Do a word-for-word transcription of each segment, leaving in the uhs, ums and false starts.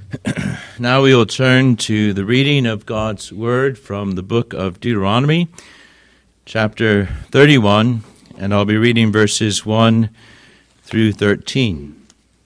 Now we will turn to the reading of God's Word from the book of Deuteronomy, chapter thirty-one, and I'll be reading verses one through thirteen.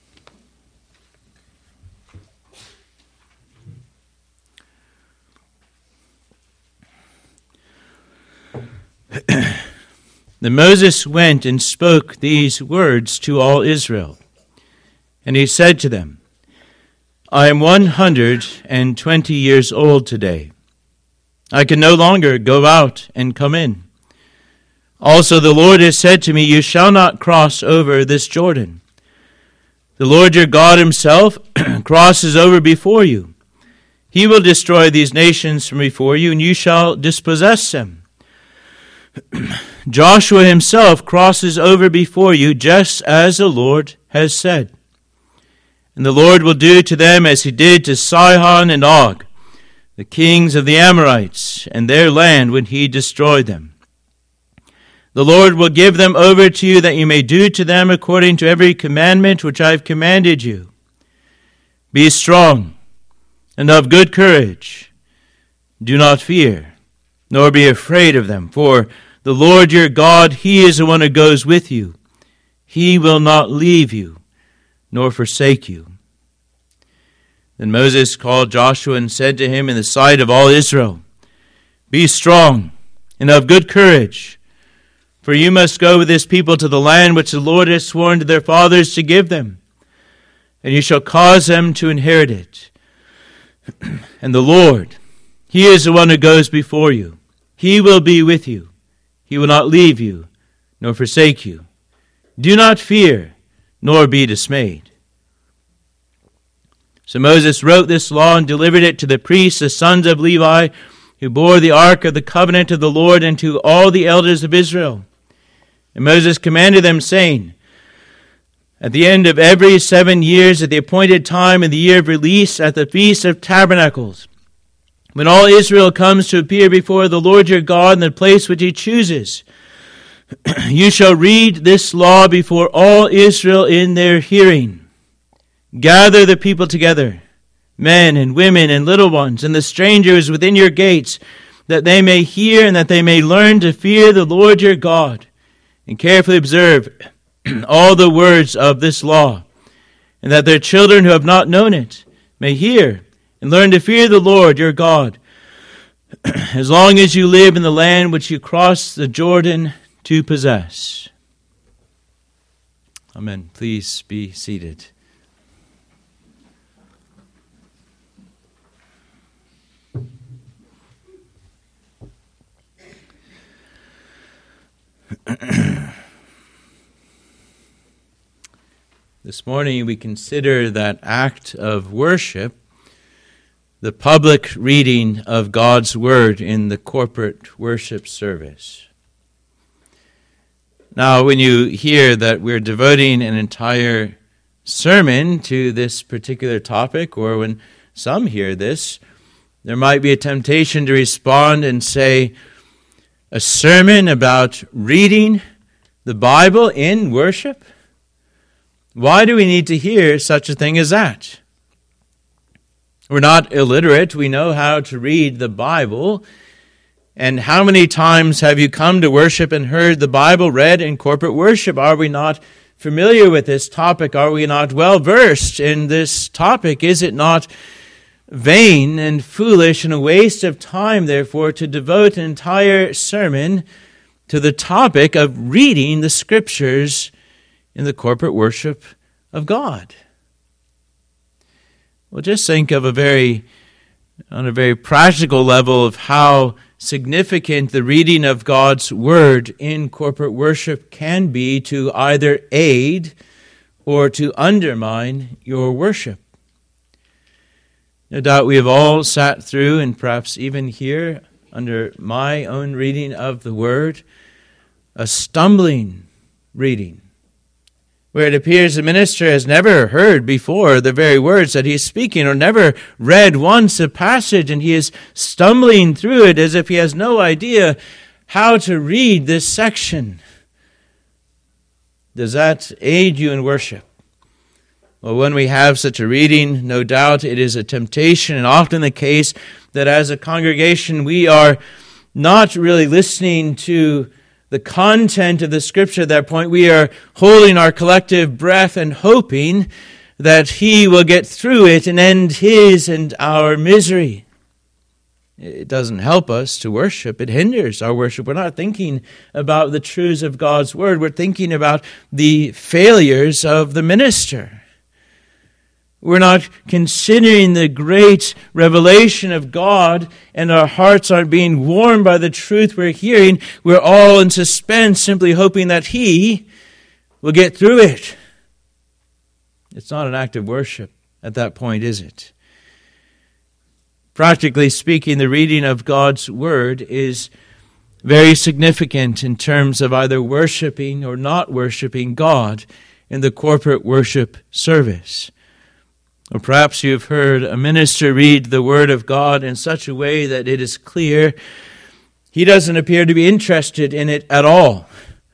Then Moses went and spoke these words to all Israel, and he said to them, I am one hundred and twenty years old today. I can no longer go out and come in. Also the Lord has said to me, you shall not cross over this Jordan. The Lord your God himself crosses over before you. He will destroy these nations from before you, and you shall dispossess them. Joshua himself crosses over before you, just as the Lord has said. And the Lord will do to them as he did to Sihon and Og, the kings of the Amorites, and their land when he destroyed them. The Lord will give them over to you that you may do to them according to every commandment which I have commanded you. Be strong and of good courage. Do not fear, nor be afraid of them, for the Lord your God, he is the one who goes with you. He will not leave you, nor forsake you. Then Moses called Joshua and said to him in the sight of all Israel, Be strong and of good courage, for you must go with this people to the land which the Lord has sworn to their fathers to give them, and you shall cause them to inherit it. And the Lord, he is the one who goes before you. He will be with you. He will not leave you, nor forsake you. Do not fear, nor be dismayed. So Moses wrote this law and delivered it to the priests, the sons of Levi, who bore the ark of the covenant of the Lord, and to all the elders of Israel. And Moses commanded them, saying, At the end of every seven years, at the appointed time in the year of release, at the Feast of Tabernacles, when all Israel comes to appear before the Lord your God in the place which he chooses, you shall read this law before all Israel in their hearing. Gather the people together, men and women and little ones, and the strangers within your gates, that they may hear and that they may learn to fear the Lord your God, and carefully observe all the words of this law, and that their children who have not known it may hear and learn to fear the Lord your God, as long as you live in the land which you cross the Jordan to possess. Amen. Please be seated. This morning we consider that act of worship, the public reading of God's Word in the corporate worship service. Now, when you hear that we're devoting an entire sermon to this particular topic, or when some hear this, there might be a temptation to respond and say, a sermon about reading the Bible in worship? Why do we need to hear such a thing as that? We're not illiterate. We know how to read the Bible. And how many times have you come to worship and heard the Bible read in corporate worship? Are we not familiar with this topic? Are we not well versed in this topic? Is it not vain and foolish and a waste of time, therefore, to devote an entire sermon to the topic of reading the Scriptures in the corporate worship of God? Well, just think of a very, on a very practical level, of how significant the reading of God's Word in corporate worship can be to either aid or to undermine your worship. No doubt we have all sat through, and perhaps even here, under my own reading of the Word, a stumbling reading, where it appears the minister has never heard before the very words that he is speaking, or never read once a passage, and he is stumbling through it as if he has no idea how to read this section. Does that aid you in worship? Well, when we have such a reading, no doubt it is a temptation, and often the case that as a congregation we are not really listening to the content of the Scripture at that point. We are holding our collective breath and hoping that He will get through it and end His and our misery. It doesn't help us to worship. It hinders our worship. We're not thinking about the truths of God's Word. We're thinking about the failures of the minister. We're not considering the great revelation of God, and our hearts aren't being warmed by the truth we're hearing. We're all in suspense, simply hoping that He will get through it. It's not an act of worship at that point, is it? Practically speaking, the reading of God's Word is very significant in terms of either worshiping or not worshiping God in the corporate worship service. Or perhaps you've heard a minister read the Word of God in such a way that it is clear he doesn't appear to be interested in it at all.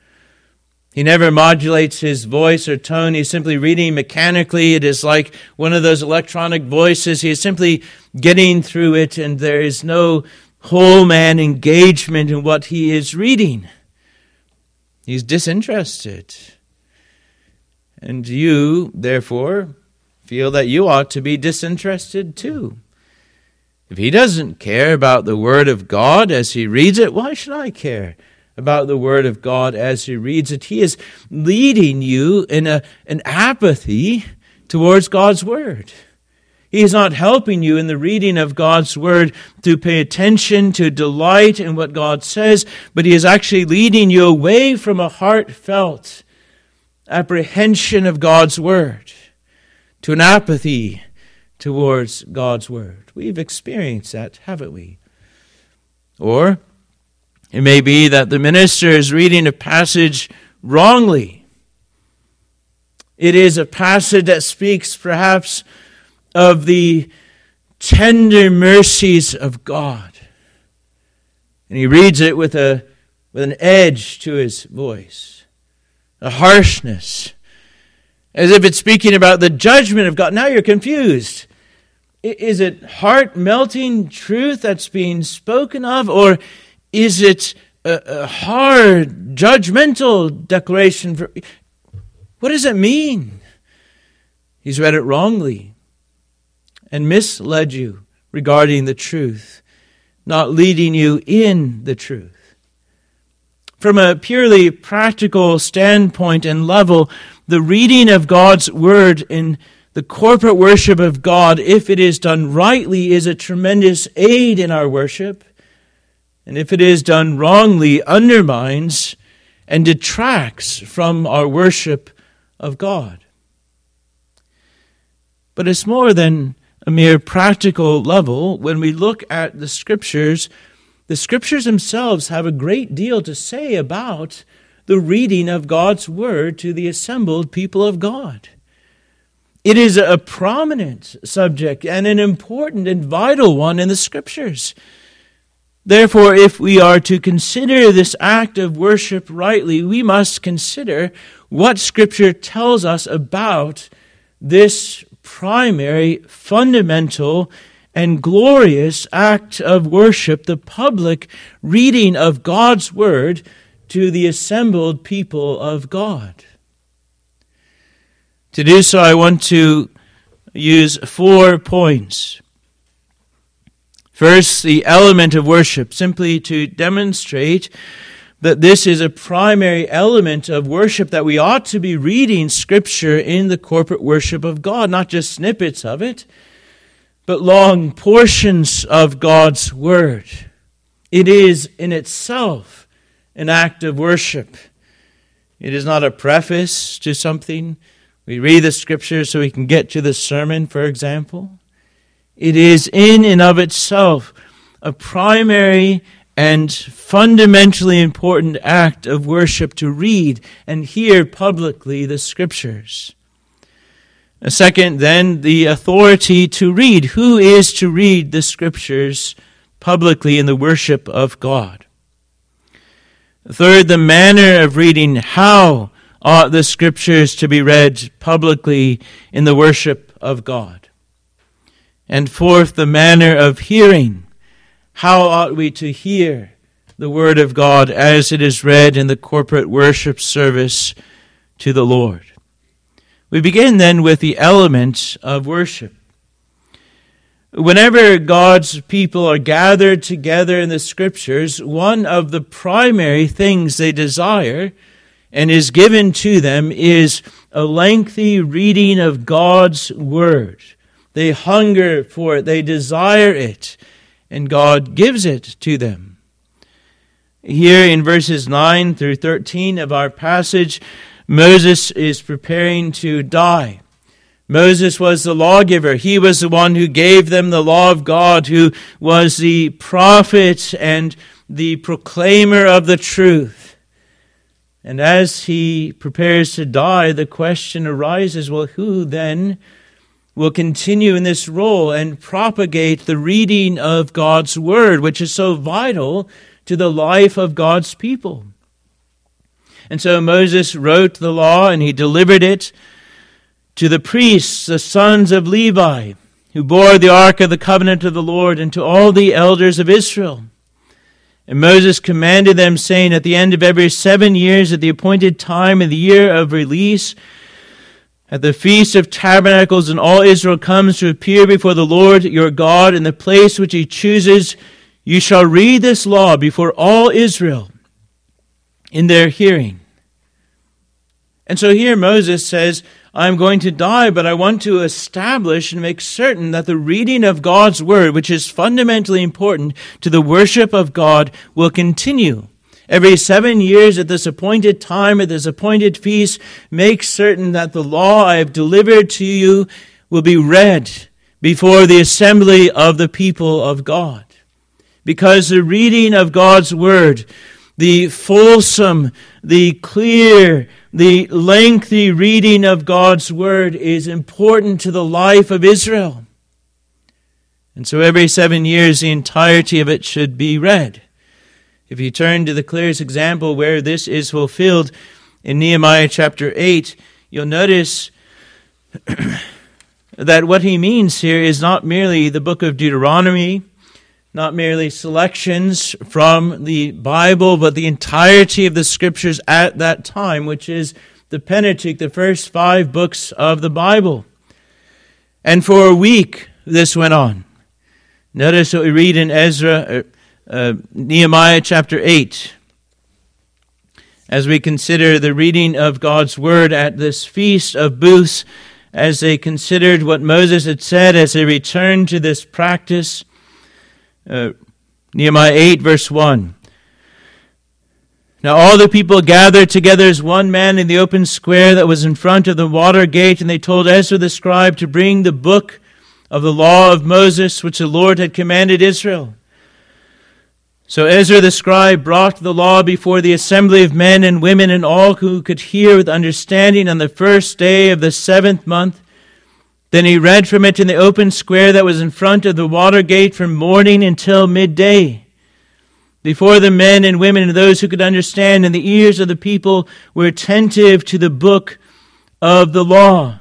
He never modulates his voice or tone. He's simply reading mechanically. It is like one of those electronic voices. He is simply getting through it, and there is no whole man engagement in what he is reading. He's disinterested. And you, therefore, feel that you ought to be disinterested too. If he doesn't care about the Word of God as he reads it, why should I care about the Word of God as he reads it? He is leading you in a, an apathy towards God's Word. He is not helping you in the reading of God's Word to pay attention, to delight in what God says, but he is actually leading you away from a heartfelt apprehension of God's Word to an apathy towards God's Word. We've experienced that, haven't we? Or it may be that the minister is reading a passage wrongly. It is a passage that speaks perhaps of the tender mercies of God. And he reads it with a with an edge to his voice, a harshness, as if it's speaking about the judgment of God. Now you're confused. Is it heart-melting truth that's being spoken of, or is it a, a hard, judgmental declaration? For, what does it mean? He's read it wrongly and misled you regarding the truth, not leading you in the truth. From a purely practical standpoint and level, the reading of God's Word in the corporate worship of God, if it is done rightly, is a tremendous aid in our worship. And if it is done wrongly, undermines and detracts from our worship of God. But it's more than a mere practical level. When we look at the Scriptures, the Scriptures themselves have a great deal to say about the reading of God's Word to the assembled people of God. It is a prominent subject and an important and vital one in the Scriptures. Therefore, if we are to consider this act of worship rightly, we must consider what Scripture tells us about this primary, fundamental, and glorious act of worship, the public reading of God's Word to the assembled people of God. To do so, I want to use four points. First, the element of worship, simply to demonstrate that this is a primary element of worship, that we ought to be reading Scripture in the corporate worship of God, not just snippets of it, but long portions of God's Word. It is in itself an act of worship. It is not a preface to something. We read the Scripture so we can get to the sermon, for example. It is in and of itself a primary and fundamentally important act of worship to read and hear publicly the Scriptures. A second, then, the authority to read. Who is to read the Scriptures publicly in the worship of God? Third, the manner of reading. How ought the Scriptures to be read publicly in the worship of God? And fourth, the manner of hearing. How ought we to hear the Word of God as it is read in the corporate worship service to the Lord? We begin then with the element of worship. Whenever God's people are gathered together in the Scriptures, one of the primary things they desire and is given to them is a lengthy reading of God's Word. They hunger for it, they desire it, and God gives it to them. Here in verses nine through thirteen of our passage, Moses is preparing to die. Moses was the lawgiver. He was the one who gave them the law of God, who was the prophet and the proclaimer of the truth. And as he prepares to die, the question arises, well, who then will continue in this role and propagate the reading of God's Word, which is so vital to the life of God's people? And so Moses wrote the law and he delivered it to the priests, the sons of Levi, who bore the ark of the covenant of the Lord, and to all the elders of Israel. And Moses commanded them, saying, at the end of every seven years, at the appointed time in the year of release, at the Feast of Tabernacles, and all Israel comes to appear before the Lord your God in the place which he chooses, you shall read this law before all Israel in their hearing. And so here Moses says, I'm going to die, but I want to establish and make certain that the reading of God's Word, which is fundamentally important to the worship of God, will continue. Every seven years at this appointed time, at this appointed feast, make certain that the law I have delivered to you will be read before the assembly of the people of God. Because the reading of God's Word, the fulsome, the clear, the lengthy reading of God's Word is important to the life of Israel. And so every seven years, the entirety of it should be read. If you turn to the clearest example where this is fulfilled in Nehemiah chapter eight, you'll notice that what he means here is not merely the book of Deuteronomy, not merely selections from the Bible, but the entirety of the Scriptures at that time, which is the Pentateuch, the first five books of the Bible. And for a week, this went on. Notice what we read in Ezra, uh, Nehemiah chapter eight. As we consider the reading of God's Word at this Feast of Booths, as they considered what Moses had said, as they returned to this practice, Uh, Nehemiah eight, verse one. Now all the people gathered together as one man in the open square that was in front of the water gate, and they told Ezra the scribe to bring the book of the law of Moses, which the Lord had commanded Israel. So Ezra the scribe brought the law before the assembly of men and women and all who could hear with understanding on the first day of the seventh month. Then he read from it in the open square that was in front of the water gate from morning until midday. Before the men and women and those who could understand, and the ears of the people were attentive to the book of the law.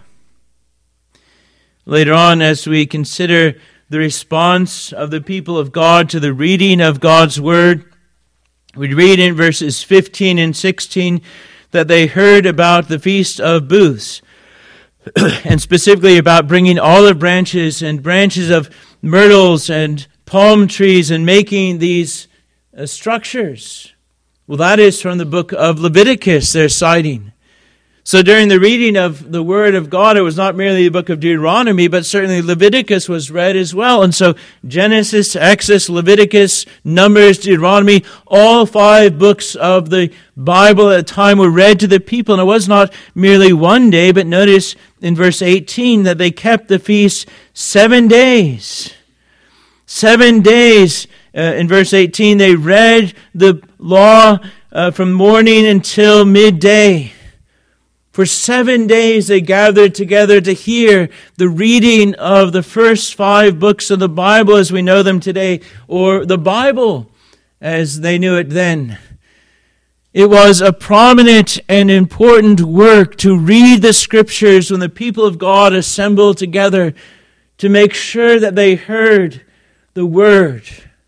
Later on, as we consider the response of the people of God to the reading of God's Word, we read in verses fifteen and sixteen that they heard about the Feast of Booths, and specifically about bringing olive branches and branches of myrtles and palm trees and making these uh, structures. Well, that is from the book of Leviticus they're citing. So during the reading of the Word of God, it was not merely the book of Deuteronomy, but certainly Leviticus was read as well. And so Genesis, Exodus, Leviticus, Numbers, Deuteronomy, all five books of the Bible at the time were read to the people. And it was not merely one day, but notice in verse eighteen that they kept the feast seven days. Seven days. Uh, in verse eighteen, they read the law uh, from morning until midday. For seven days they gathered together to hear the reading of the first five books of the Bible as we know them today, or the Bible as they knew it then. It was a prominent and important work to read the Scriptures when the people of God assembled together to make sure that they heard the Word.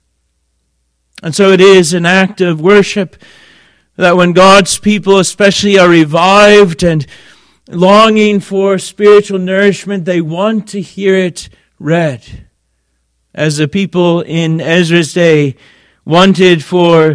And so it is an act of worship that when God's people especially are revived and longing for spiritual nourishment, they want to hear it read. As the people in Ezra's day wanted for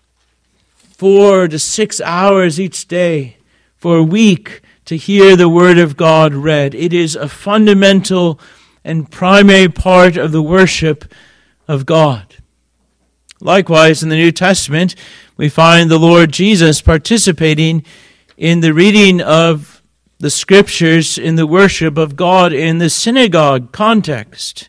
four to six hours each day, for a week, to hear the Word of God read. It is a fundamental and primary part of the worship of God. Likewise, in the New Testament, we find the Lord Jesus participating in the reading of the Scriptures in the worship of God in the synagogue context.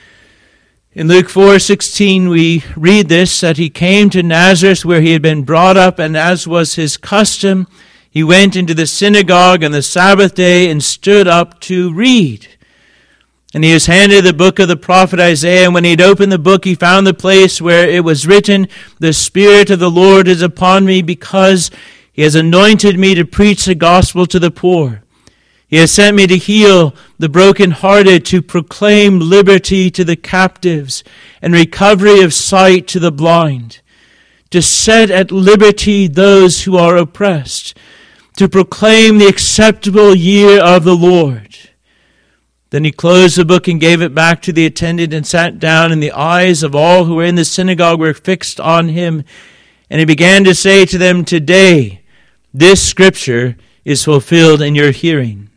In Luke four sixteen, we read this, that he came to Nazareth where he had been brought up, and as was his custom, he went into the synagogue on the Sabbath day and stood up to read. And he was handed the book of the prophet Isaiah, and when he had opened the book, he found the place where it was written, "The Spirit of the Lord is upon me, because he has anointed me to preach the gospel to the poor. He has sent me to heal the brokenhearted, to proclaim liberty to the captives, and recovery of sight to the blind, to set at liberty those who are oppressed, to proclaim the acceptable year of the Lord." Then he closed the book and gave it back to the attendant and sat down, and the eyes of all who were in the synagogue were fixed on him. And he began to say to them, "Today this scripture is fulfilled in your hearing."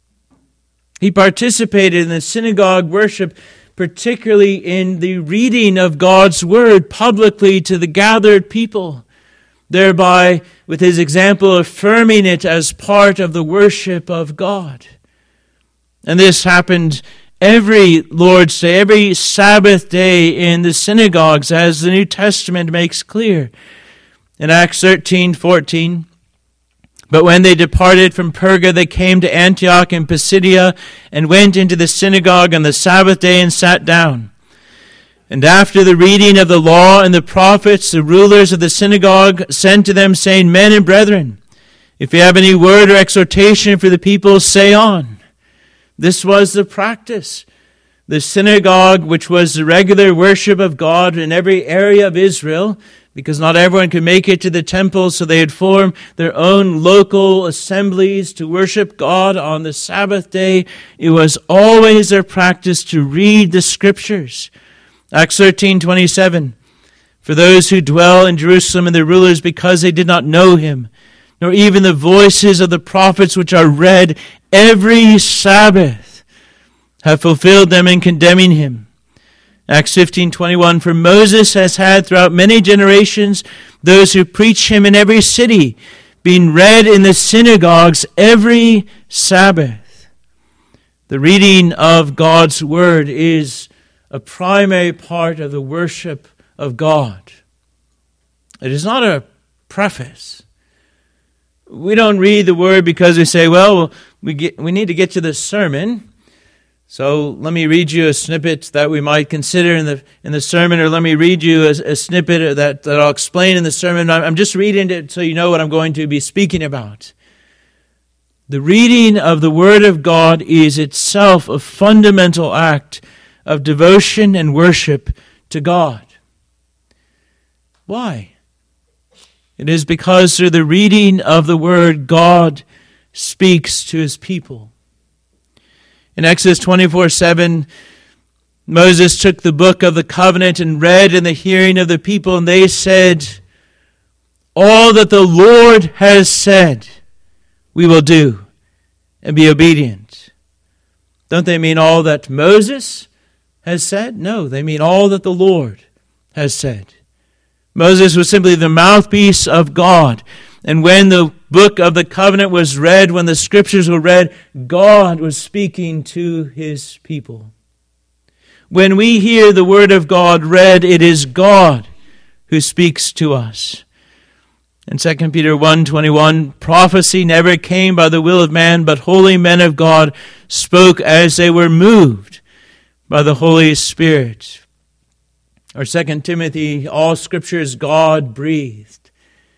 He participated in the synagogue worship, particularly in the reading of God's word publicly to the gathered people, thereby, with his example, affirming it as part of the worship of God. And this happened every Lord's Day, every Sabbath day in the synagogues, as the New Testament makes clear. In Acts thirteen fourteen, "But when they departed from Perga, they came to Antioch in Pisidia, and went into the synagogue on the Sabbath day and sat down. And after the reading of the law and the prophets, the rulers of the synagogue sent to them, saying, 'Men and brethren, if you have any word or exhortation for the people, say on.'" This was the practice. The synagogue, which was the regular worship of God in every area of Israel, because not everyone could make it to the temple, so they had formed their own local assemblies to worship God on the Sabbath day. It was always their practice to read the Scriptures. Acts thirteen twenty-seven, "For those who dwell in Jerusalem and the rulers, because they did not know him, nor even the voices of the prophets which are read every Sabbath, have fulfilled them in condemning him." Acts fifteen twenty-one, "For Moses has had throughout many generations those who preach him in every city, being read in the synagogues every Sabbath." The reading of God's word is a primary part of the worship of God. It is not a preface. We don't read the word because we say, well, we get, we need to get to the sermon. So let me read you a snippet that we might consider in the in the sermon, or let me read you a, a snippet that, that I'll explain in the sermon. I'm just reading it so you know what I'm going to be speaking about. The reading of the Word of God is itself a fundamental act of devotion and worship to God. Why? It is because through the reading of the Word, God speaks to His people. In Exodus twenty-four seven, Moses took the book of the covenant and read in the hearing of the people, and they said, "All that the Lord has said, we will do and be obedient." Don't they mean all that Moses has said? No, they mean all that the Lord has said. Moses was simply the mouthpiece of God. And when the book of the covenant was read, when the scriptures were read, God was speaking to His people. When we hear the word of God read, it is God who speaks to us. In Second Peter one twenty-one, prophecy never came by the will of man, but holy men of God spoke as they were moved by the Holy Spirit. Or Second Timothy, all scripture is God-breathed.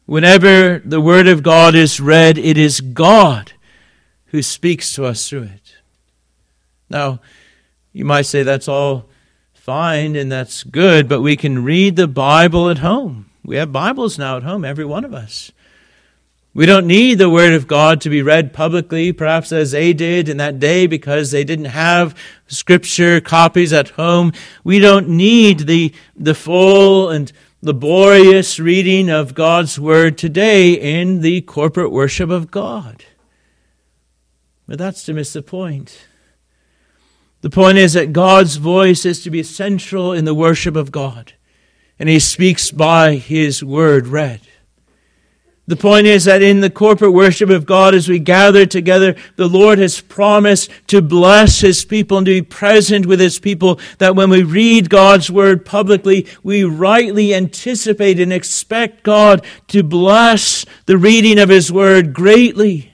Whenever the Word of God is read, it is God who speaks to us through it. Now, you might say that's all fine and that's good, but we can read the Bible at home. We have Bibles now at home, every one of us. We don't need the Word of God to be read publicly, perhaps as they did in that day because they didn't have Scripture copies at home. We don't need the, the full and laborious reading of God's Word today in the corporate worship of God. But that's to miss the point. The point is that God's voice is to be central in the worship of God, and He speaks by His Word read. The point is that in the corporate worship of God, as we gather together, the Lord has promised to bless His people and to be present with His people, that when we read God's Word publicly, we rightly anticipate and expect God to bless the reading of His Word greatly.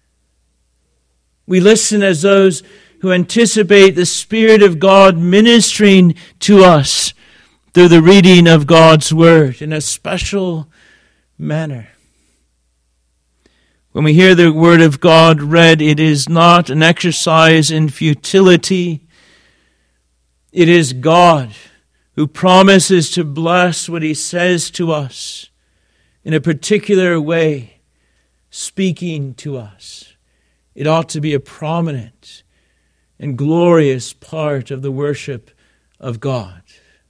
We listen as those who anticipate the Spirit of God ministering to us through the reading of God's Word in a special manner. When we hear the Word of God read, it is not an exercise in futility. It is God who promises to bless what He says to us in a particular way, speaking to us. It ought to be a prominent and glorious part of the worship of God.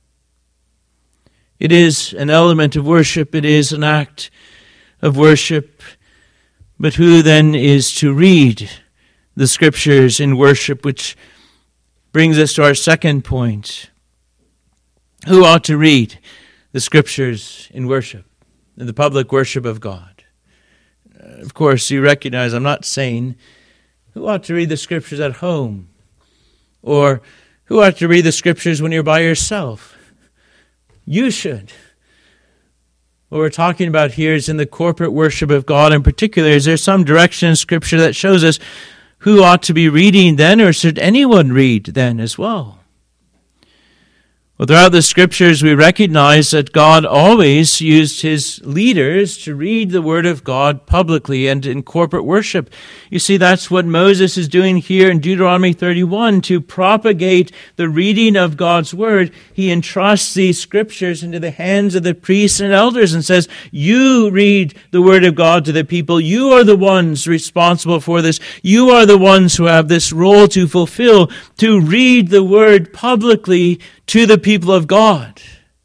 It is an element of worship. It is an act of worship. But who then is to read the Scriptures in worship, which brings us to our second point. Who ought to read the Scriptures in worship, in the public worship of God? Of course, you recognize I'm not saying who ought to read the Scriptures at home, or who ought to read the Scriptures when you're by yourself. You should. What we're talking about here is in the corporate worship of God in particular. Is there some direction in Scripture that shows us who ought to be reading then, or should anyone read then as well? Well, throughout the Scriptures, we recognize that God always used His leaders to read the Word of God publicly and in corporate worship. You see, that's what Moses is doing here in Deuteronomy thirty-one. To propagate the reading of God's Word, he entrusts these Scriptures into the hands of the priests and elders and says, you read the Word of God to the people. You are the ones responsible for this. You are the ones who have this role to fulfill, to read the Word publicly to the people of God.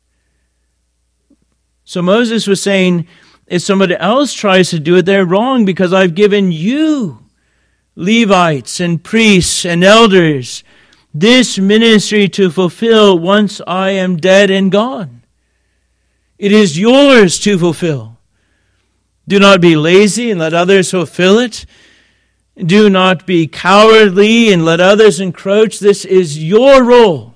So Moses was saying, if somebody else tries to do it, they're wrong, because I've given you, Levites and priests and elders, this ministry to fulfill once I am dead and gone. It is yours to fulfill. Do not be lazy and let others fulfill it. Do not be cowardly and let others encroach. This is your role.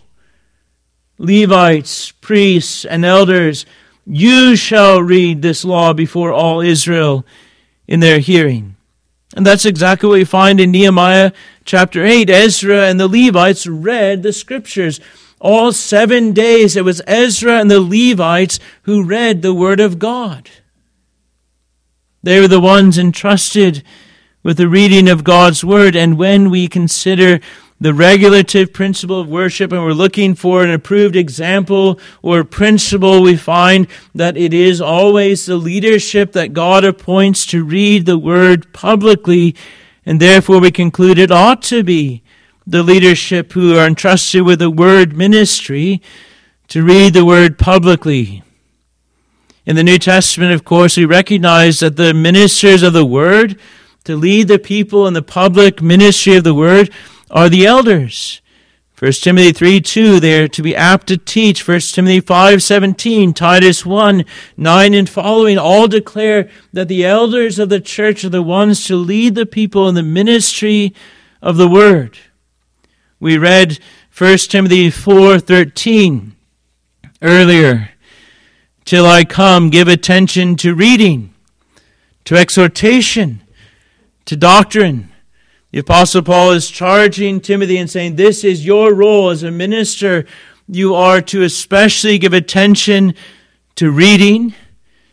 Levites, priests, and elders, you shall read this law before all Israel in their hearing. And that's exactly what we find in Nehemiah chapter eight. Ezra and the Levites read the Scriptures. All seven days it was Ezra and the Levites who read the Word of God. They were the ones entrusted with the reading of God's Word. And when we consider the regulative principle of worship, and we're looking for an approved example or principle, we find that it is always the leadership that God appoints to read the Word publicly, and therefore we conclude it ought to be the leadership who are entrusted with the Word ministry to read the Word publicly. In the New Testament, of course, we recognize that the ministers of the Word, to lead the people in the public ministry of the Word, are the elders. First Timothy three two, they are to be apt to teach. First Timothy five seventeen, Titus one nine and following, all declare that the elders of the church are the ones to lead the people in the ministry of the Word. We read First Timothy four thirteen earlier. Till I come, give attention to reading, to exhortation, to doctrine. The Apostle Paul is charging Timothy and saying, this is your role as a minister. You are to especially give attention to reading,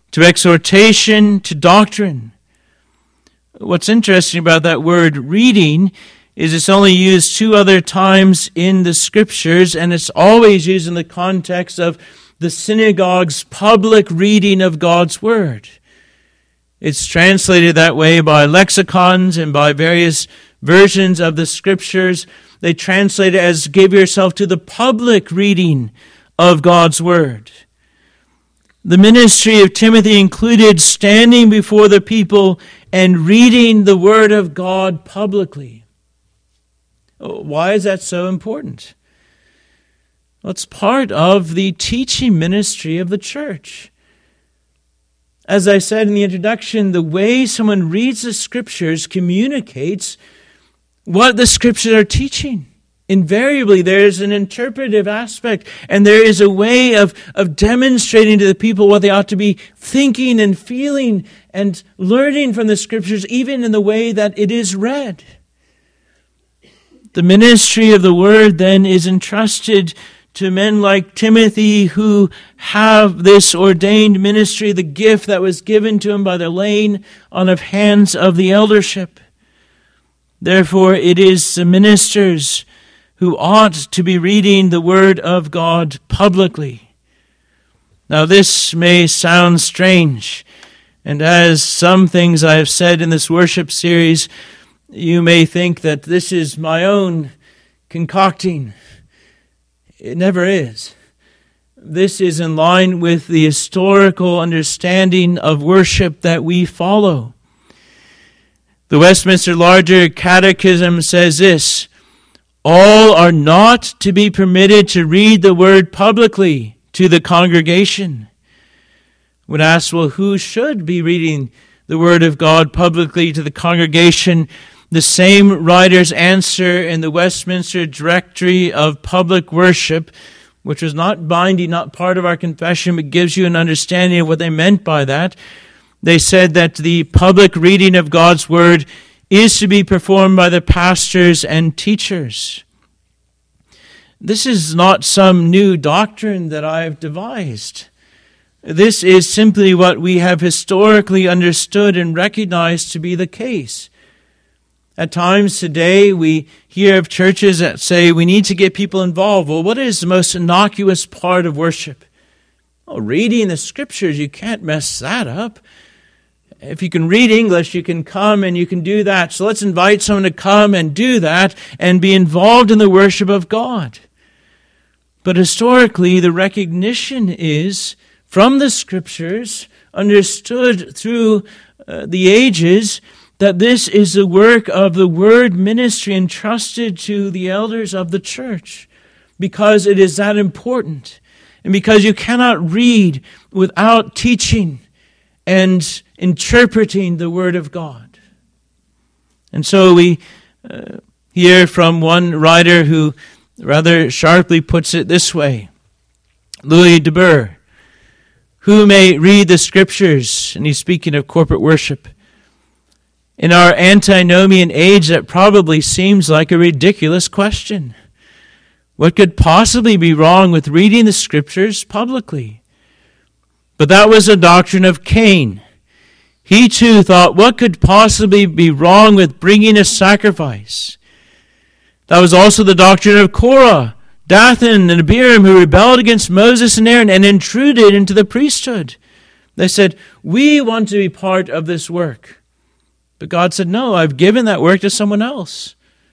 to exhortation, to doctrine. What's interesting about that word reading is it's only used two other times in the Scriptures, and it's always used in the context of the synagogue's public reading of God's Word. It's translated that way by lexicons and by various versions of the Scriptures. They translate it as give yourself to the public reading of God's Word. The ministry of Timothy included standing before the people and reading the Word of God publicly. Why is that so important? Well, it's part of the teaching ministry of the church. As I said in the introduction, the way someone reads the Scriptures communicates what the Scriptures are teaching. Invariably, there is an interpretive aspect, and there is a way of, of demonstrating to the people what they ought to be thinking and feeling and learning from the Scriptures, even in the way that it is read. The ministry of the Word then is entrusted to men like Timothy, who have this ordained ministry, the gift that was given to him by the laying on of hands of the eldership. Therefore, it is the ministers who ought to be reading the Word of God publicly. Now, this may sound strange, and as some things I have said in this worship series, you may think that this is my own concocting. It never is. This is in line with the historical understanding of worship that we follow. The Westminster Larger Catechism says this: all are not to be permitted to read the Word publicly to the congregation. When asked, well, who should be reading the Word of God publicly to the congregation? The same writers answer in the Westminster Directory of Public Worship, which was not binding, not part of our confession, but gives you an understanding of what they meant by that. They said that the public reading of God's Word is to be performed by the pastors and teachers. This is not some new doctrine that I have devised. This is simply what we have historically understood and recognized to be the case. At times today, we hear of churches that say we need to get people involved. Well, what is the most innocuous part of worship? Well, reading the Scriptures, you can't mess that up. If you can read English, you can come and you can do that. So let's invite someone to come and do that and be involved in the worship of God. But historically, the recognition is from the Scriptures, understood through uh, the ages, that this is the work of the Word ministry entrusted to the elders of the church, because it is that important, and because you cannot read without teaching and interpreting the Word of God. And so we uh, hear from one writer who rather sharply puts it this way, Louis de Boer, who may read the Scriptures, and he's speaking of corporate worship, in our antinomian age, that probably seems like a ridiculous question. What could possibly be wrong with reading the Scriptures publicly? But that was a doctrine of Cain. He too thought, what could possibly be wrong with bringing a sacrifice? That was also the doctrine of Korah, Dathan, and Abiram, who rebelled against Moses and Aaron and intruded into the priesthood. They said, we want to be part of this work. But God said, no, I've given that work to someone else.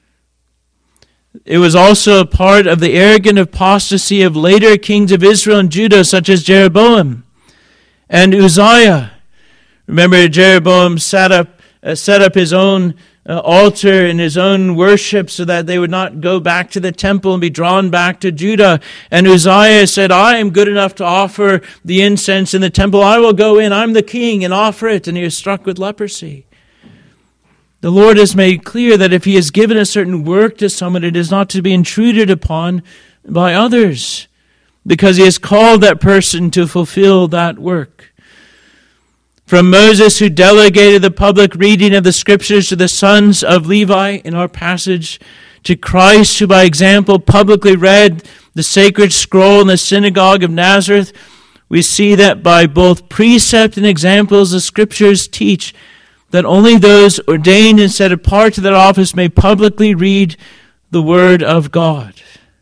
It was also a part of the arrogant apostasy of later kings of Israel and Judah, such as Jeroboam and Uzziah. Remember, Jeroboam set up, uh, set up his own uh, altar and his own worship so that they would not go back to the temple and be drawn back to Judah. And Uzziah said, I am good enough to offer the incense in the temple. I will go in, I'm the king, and offer it. And he was struck with leprosy. The Lord has made clear that if He has given a certain work to someone, it is not to be intruded upon by others, because He has called that person to fulfill that work. From Moses, who delegated the public reading of the Scriptures to the sons of Levi in our passage, to Christ, who by example publicly read the sacred scroll in the synagogue of Nazareth, we see that by both precept and examples, the Scriptures teach that only those ordained and set apart to that office may publicly read the Word of God.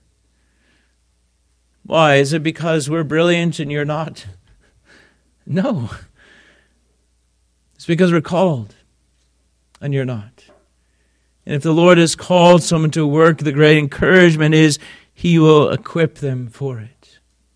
Why? Is it because we're brilliant and you're not? No. It's because we're called and you're not. And if the Lord has called someone to work, the great encouragement is He will equip them for it.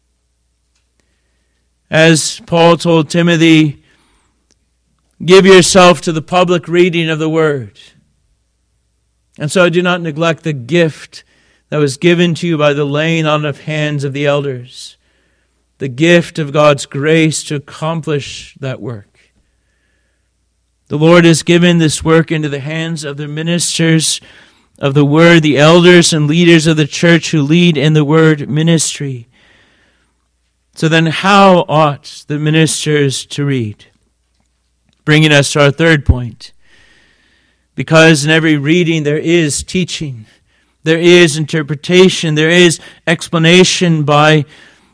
As Paul told Timothy, give yourself to the public reading of the Word. And so do not neglect the gift that was given to you by the laying on of hands of the elders. The gift of God's grace to accomplish that work. The Lord has given this work into the hands of the ministers of the Word, the elders and leaders of the church who lead in the Word ministry. So then how ought the ministers to read? Bringing us to our third point. Because in every reading there is teaching, there is interpretation, there is explanation by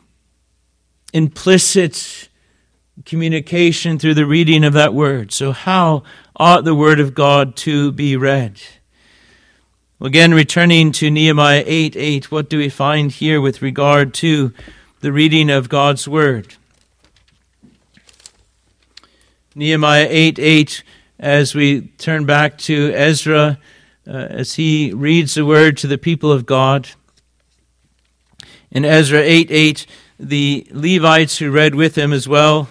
implicit communication through the reading of that Word. So how ought the Word of God to be read? Well, again, returning to Nehemiah eight eight, what do we find here with regard to the reading of God's Word? Nehemiah eight eight, as we turn back to Ezra, uh, as he reads the Word to the people of God. In Ezra eight eight, the Levites who read with him as well.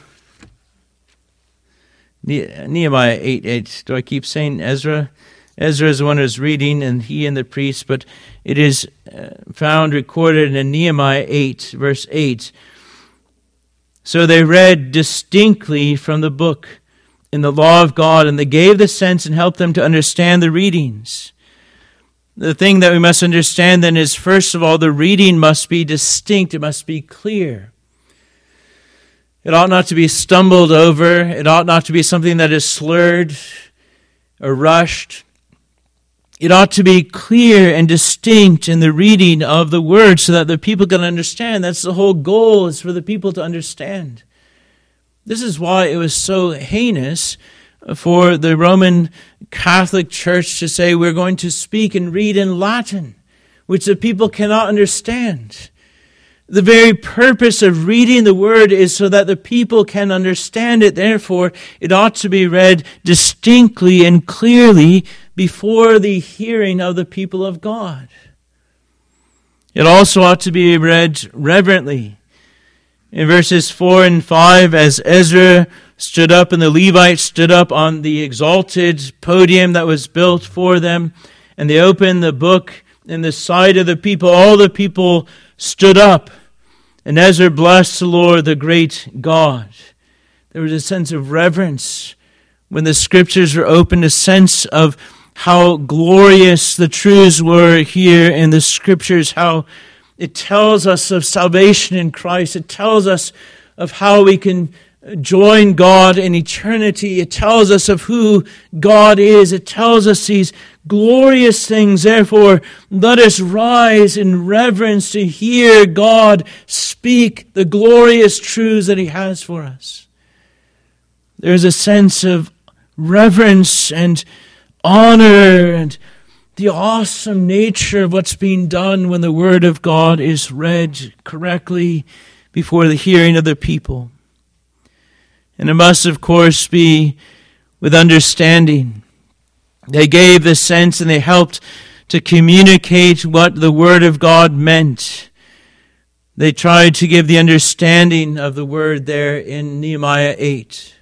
Nehemiah eight eight, do I keep saying Ezra? Ezra is the one who's reading, and he and the priests, but it is found recorded in Nehemiah eight, verse eight. So they read distinctly from the book in the law of God, and they gave the sense and helped them to understand the readings. The thing that we must understand then is, first of all, the reading must be distinct. It must be clear. It ought not to be stumbled over. It ought not to be something that is slurred or rushed. It ought to be clear and distinct in the reading of the Word so that the people can understand. That's the whole goal, is for the people to understand. This is why it was so heinous for the Roman Catholic Church to say we're going to speak and read in Latin, which the people cannot understand. The very purpose of reading the Word is so that the people can understand it. Therefore, it ought to be read distinctly and clearly before the hearing of the people of God. It also ought to be read reverently. In verses four and five, as Ezra stood up and the Levites stood up on the exalted podium that was built for them, and they opened the book in the sight of the people, all the people stood up. And Ezra blessed the Lord, the great God. There was a sense of reverence when the Scriptures were opened, a sense of how glorious the truths were here in the Scriptures, how it tells us of salvation in Christ. It tells us of how we can join God in eternity. It tells us of who God is. It tells us these glorious things. Therefore, let us rise in reverence to hear God speak the glorious truths that He has for us. There's a sense of reverence and honor and the awesome nature of what's being done when the Word of God is read correctly before the hearing of the people. And it must, of course, be with understanding. They gave the sense and they helped to communicate what the Word of God meant. They tried to give the understanding of the Word there in Nehemiah eight.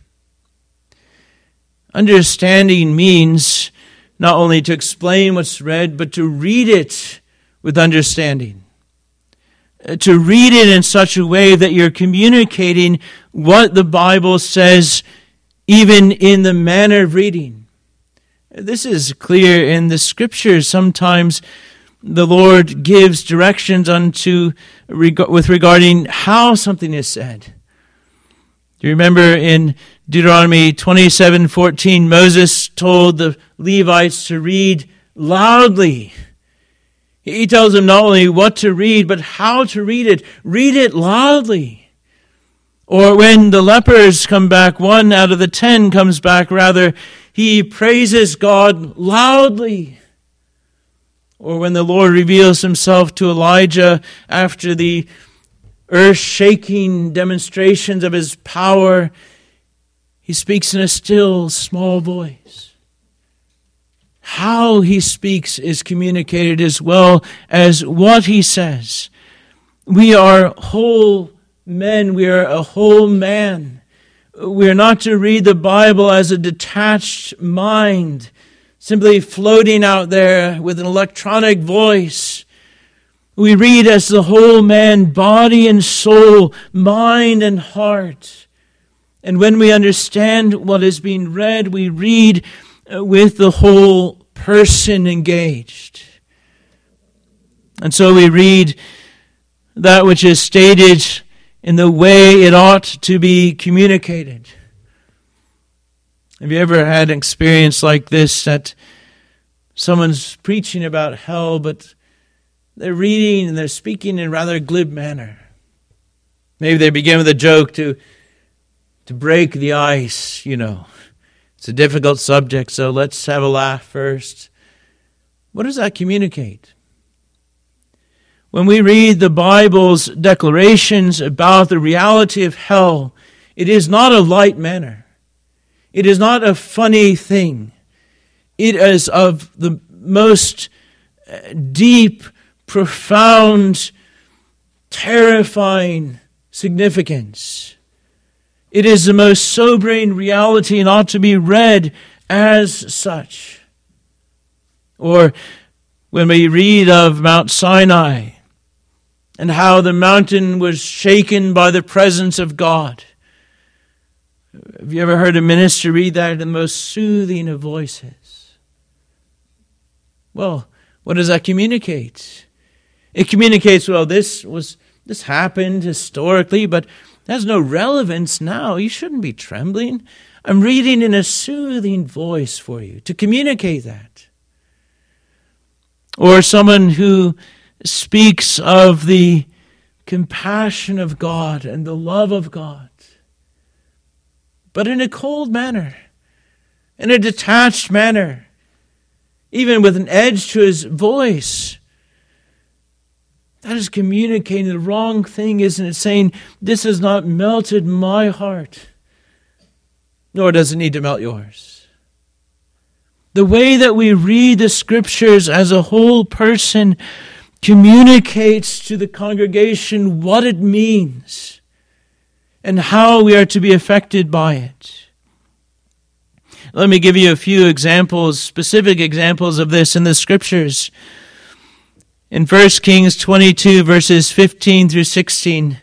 Understanding means not only to explain what's read, but to read it with understanding. To read it in such a way that you're communicating what the Bible says, even in the manner of reading. This is clear in the Scriptures. Sometimes the Lord gives directions unto with regarding how something is said. Do you remember in Deuteronomy twenty-seven fourteen, Moses told the Levites to read loudly. He tells them not only what to read, but how to read it. Read it loudly. Or when the lepers come back, one out of the ten comes back, rather, he praises God loudly. Or when the Lord reveals himself to Elijah after the earth-shaking demonstrations of his power, he speaks in a still, small voice. How he speaks is communicated as well as what he says. We are whole men. We are a whole man. We are not to read the Bible as a detached mind, simply floating out there with an electronic voice. We read as the whole man, body and soul, mind and heart. And when we understand what is being read, we read with the whole person engaged. And so we read that which is stated in the way it ought to be communicated. Have you ever had an experience like this, that someone's preaching about hell, but they're reading and they're speaking in a rather glib manner? Maybe they begin with a joke to, to break the ice, you know. It's a difficult subject, so let's have a laugh first. What does that communicate? When we read the Bible's declarations about the reality of hell, it is not a light manner. It is not a funny thing. It is of the most deep, profound, terrifying significance. It is the most sobering reality and ought to be read as such. Or when we read of Mount Sinai, and how the mountain was shaken by the presence of God. Have you ever heard a minister read that in the most soothing of voices? Well, what does that communicate? It communicates, well, this was this happened historically, but it has no relevance now. You shouldn't be trembling. I'm reading in a soothing voice for you to communicate that. Or someone who speaks of the compassion of God and the love of God, but in a cold manner, in a detached manner, even with an edge to his voice. That is communicating the wrong thing, isn't it? Saying, this has not melted my heart, nor does it need to melt yours. The way that we read the Scriptures as a whole person communicates to the congregation what it means and how we are to be affected by it. Let me give you a few examples, specific examples of this in the Scriptures. In First Kings twenty-two, verses fifteen through sixteen,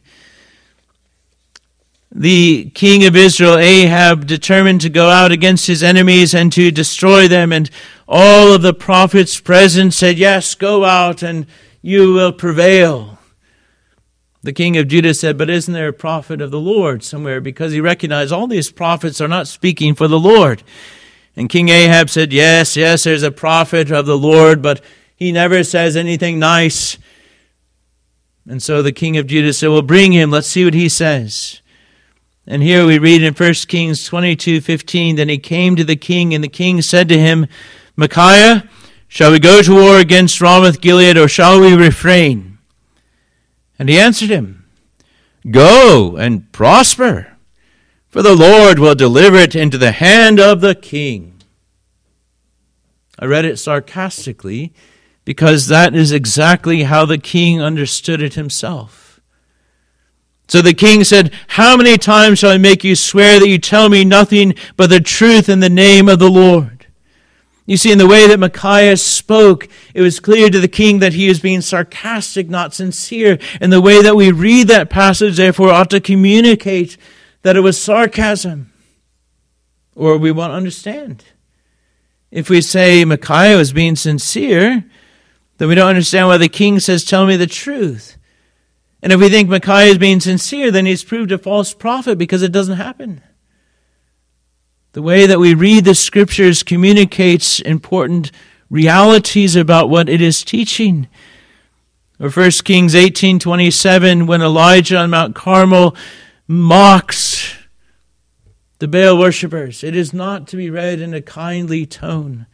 the king of Israel, Ahab, determined to go out against his enemies and to destroy them. And all of the prophets present said, yes, go out and you will prevail. The king of Judah said, but isn't there a prophet of the Lord somewhere? Because he recognized all these prophets are not speaking for the Lord. And King Ahab said, yes, yes, there's a prophet of the Lord, but he never says anything nice. And so the king of Judah said, well, bring him. Let's see what he says. And here we read in First Kings twenty-two fifteen, then he came to the king, and the king said to him, Micaiah, shall we go to war against Ramoth Gilead, or shall we refrain? And he answered him, go and prosper, for the Lord will deliver it into the hand of the king. I read it sarcastically, because that is exactly how the king understood it himself. So the king said, how many times shall I make you swear that you tell me nothing but the truth in the name of the Lord? You see, in the way that Micaiah spoke, it was clear to the king that he was being sarcastic, not sincere. And the way that we read that passage, therefore, ought to communicate that it was sarcasm. Or we won't understand. If we say Micaiah was being sincere, then we don't understand why the king says, tell me the truth. And if we think Micaiah is being sincere, then he's proved a false prophet, because it doesn't happen. The way that we read the Scriptures communicates important realities about what it is teaching. Or First Kings eighteen twenty-seven, when Elijah on Mount Carmel mocks the Baal worshippers. It is not to be read in a kindly tone.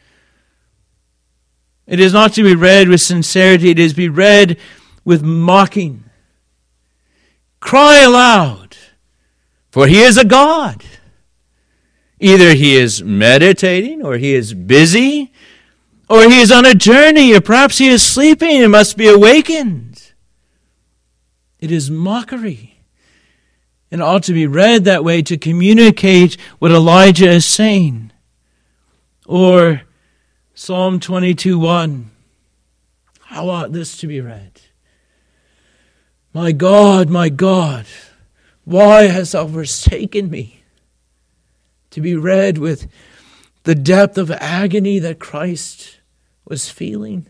It is not to be read with sincerity. It is to be read with mocking. Cry aloud, for he is a god. Either he is meditating, or he is busy, or he is on a journey, or perhaps he is sleeping and must be awakened. It is mockery, and ought to be read that way to communicate what Elijah is saying. Or Psalm twenty-two one. How ought this to be read? My God, my God, why hast thou forsaken me? To be read with the depth of agony that Christ was feeling.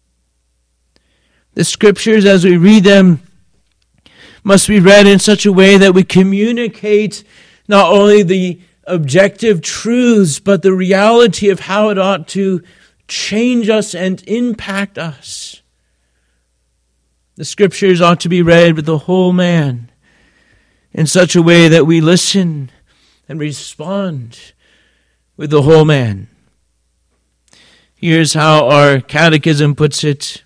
The scriptures, as we read them, must be read in such a way that we communicate not only the objective truths, but the reality of how it ought to change us and impact us. The scriptures ought to be read with the whole man in such a way that we listen and respond with the whole man. Here's how our catechism puts it.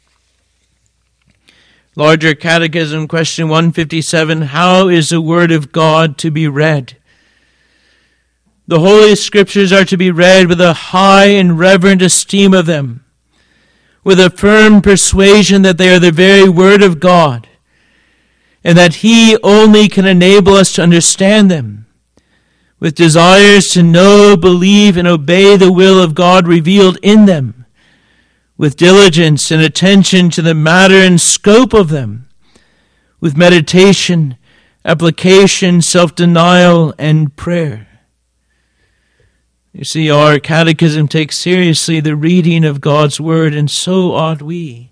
Larger Catechism, question one fifty-seven. How is the Word of God to be read? The Holy Scriptures are to be read with a high and reverent esteem of them, with a firm persuasion that they are the very Word of God, and that He only can enable us to understand them, with desires to know, believe, and obey the will of God revealed in them, with diligence and attention to the matter and scope of them, with meditation, application, self-denial, and prayer. You see, our catechism takes seriously the reading of God's Word, and so ought we.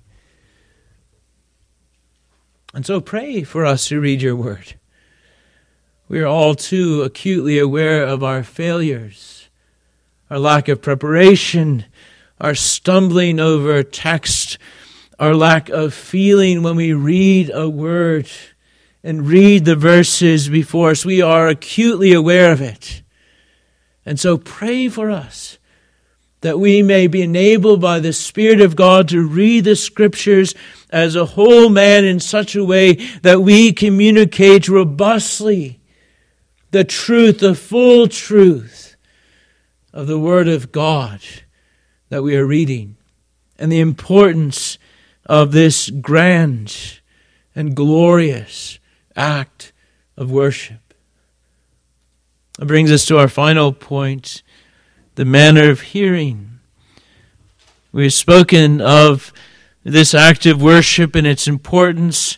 And so pray for us who read your Word. We are all too acutely aware of our failures, our lack of preparation, our stumbling over text, our lack of feeling when we read a word and read the verses before us. We are acutely aware of it. And so pray for us that we may be enabled by the Spirit of God to read the Scriptures as a whole man in such a way that we communicate robustly the truth, the full truth of the Word of God that we are reading, and the importance of this grand and glorious act of worship. That brings us to our final point, the manner of hearing. We've spoken of this act of worship and its importance,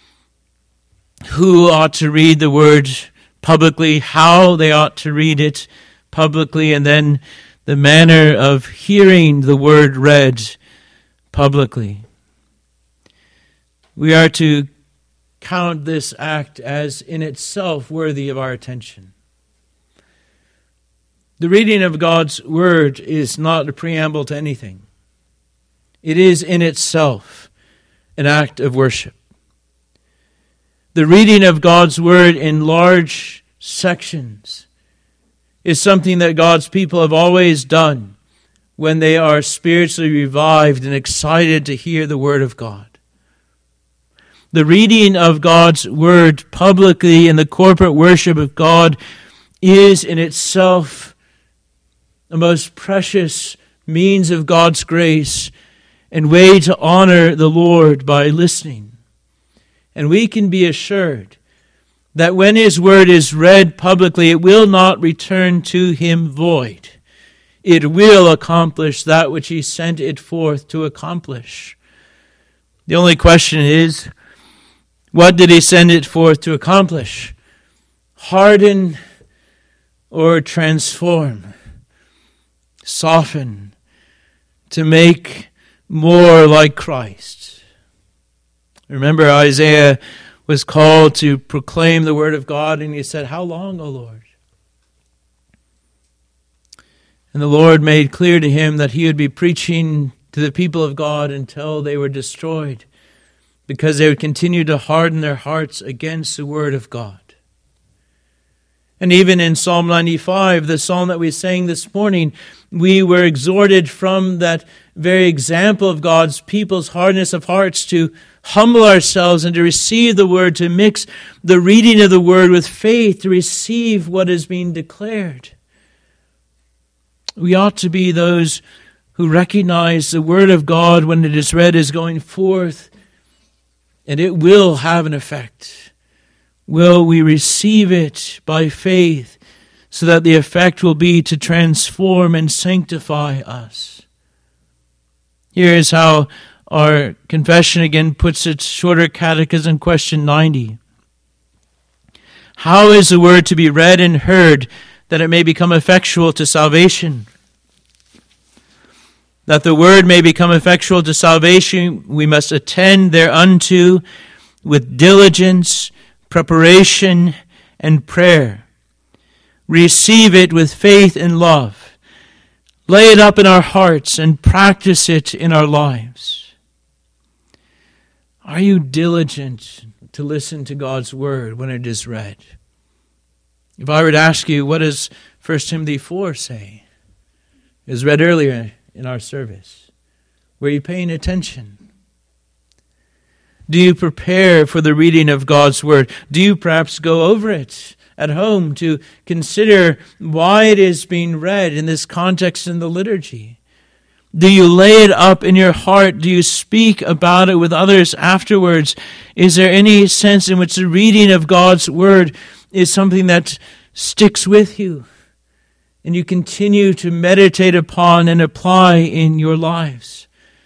who ought to read the Word publicly, how they ought to read it publicly, and then the manner of hearing the Word read publicly. We are to count this act as in itself worthy of our attention. The reading of God's Word is not a preamble to anything. It is in itself an act of worship. The reading of God's Word in large sections is something that God's people have always done when they are spiritually revived and excited to hear the Word of God. The reading of God's Word publicly in the corporate worship of God is in itself the most precious means of God's grace and way to honor the Lord by listening. And we can be assured that when His Word is read publicly, it will not return to Him void. It will accomplish that which He sent it forth to accomplish. The only question is, what did He send it forth to accomplish? Harden or transform? Soften to make more like Christ. Remember, Isaiah was called to proclaim the Word of God, and he said, "How long, O Lord?" And the Lord made clear to him that He would be preaching to the people of God until they were destroyed, because they would continue to harden their hearts against the Word of God. And even in Psalm ninety-five, the psalm that we sang this morning, we were exhorted from that very example of God's people's hardness of hearts to humble ourselves and to receive the word, to mix the reading of the word with faith, to receive what is being declared. We ought to be those who recognize the word of God when it is read is going forth, and it will have an effect. Will we receive it by faith so that the effect will be to transform and sanctify us? Here is how our confession again puts its shorter catechism, question ninety. How is the word to be read and heard that it may become effectual to salvation? That the word may become effectual to salvation, we must attend thereunto with diligence, preparation, and prayer. Receive it with faith and love. Lay it up in our hearts and practice it in our lives. Are you diligent to listen to God's word when it is read? If I were to ask you, what does First Timothy four say? It was read earlier in our service. Were you paying attention? Do you prepare for the reading of God's word? Do you perhaps go over it at home to consider why it is being read in this context in the liturgy? Do you lay it up in your heart? Do you speak about it with others afterwards? Is there any sense in which the reading of God's word is something that sticks with you and you continue to meditate upon and apply in your lives?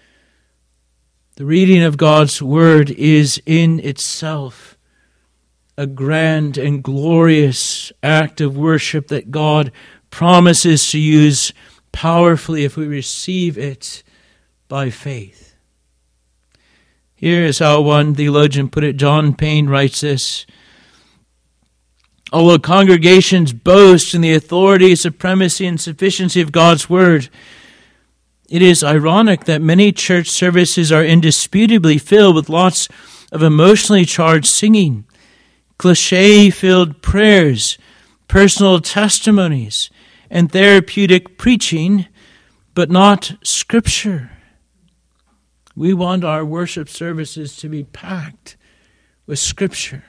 The reading of God's word is in itself a grand and glorious act of worship that God promises to use powerfully if we receive it by faith. Here is how one theologian put it. John Payne writes this: although congregations boast in the authority, supremacy, and sufficiency of God's word, it is ironic that many church services are indisputably filled with lots of emotionally charged singing, cliche-filled prayers, personal testimonies, and therapeutic preaching, but not Scripture. We want our worship services to be packed with Scripture.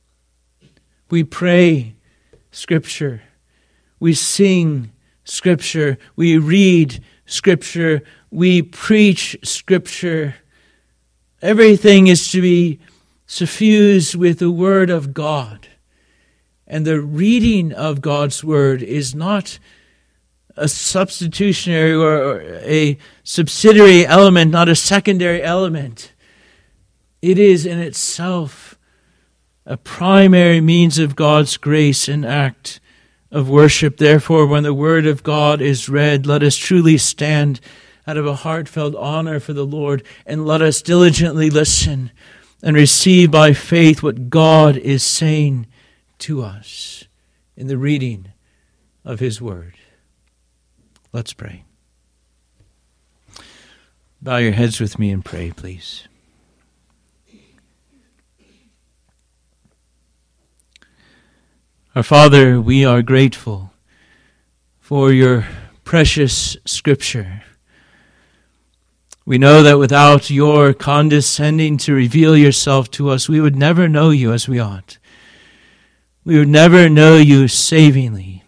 We pray Scripture. We sing Scripture. We read Scripture. We preach Scripture. Everything is to be suffused with the Word of God. And the reading of God's Word is not a substitutionary or a subsidiary element, not a secondary element. It is in itself a primary means of God's grace and act of worship. Therefore, when the word of God is read, let us truly stand out of a heartfelt honor for the Lord, and let us diligently listen and receive by faith what God is saying to us in the reading of His word. Let's pray. Bow your heads with me and pray, please. Our Father, we are grateful for your precious Scripture. We know that without your condescending to reveal yourself to us, we would never know you as we ought. We would never know you savingly.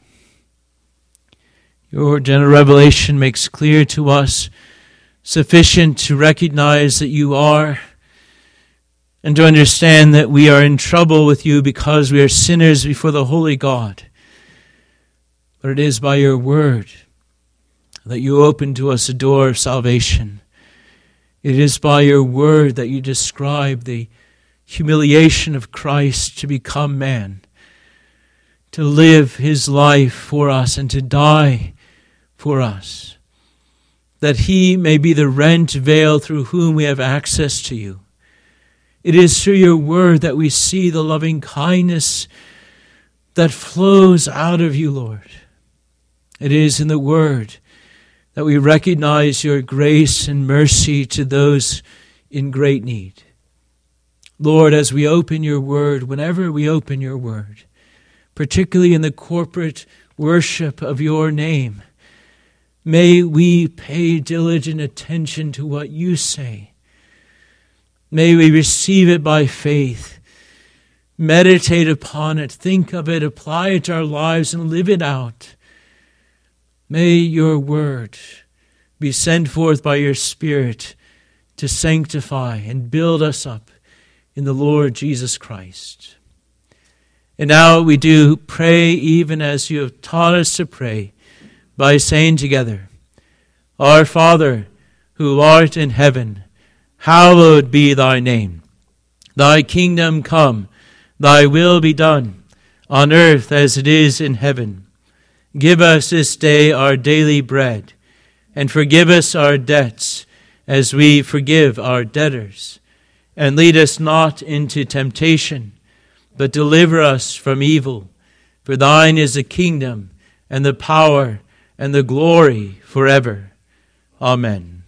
Your general revelation makes clear to us, sufficient to recognize that you are, and to understand that we are in trouble with you because we are sinners before the holy God. But it is by your word that you open to us a door of salvation. It is by your word that you describe the humiliation of Christ to become man, to live his life for us and to die for us, that he may be the rent veil through whom we have access to you. It is through your word that we see the loving kindness that flows out of you, Lord. It is in the word that we recognize your grace and mercy to those in great need. Lord, as we open your word, whenever we open your word, particularly in the corporate worship of your name. May we pay diligent attention to what you say. May we receive it by faith, meditate upon it, think of it, apply it to our lives, and live it out. May your word be sent forth by your Spirit to sanctify and build us up in the Lord Jesus Christ. And now we do pray even as you have taught us to pray, by saying together, Our Father, who art in heaven, hallowed be thy name. Thy kingdom come, thy will be done, on earth as it is in heaven. Give us this day our daily bread, and forgive us our debts, as we forgive our debtors. And lead us not into temptation, but deliver us from evil. For thine is the kingdom, and the power, and the glory forever. Amen.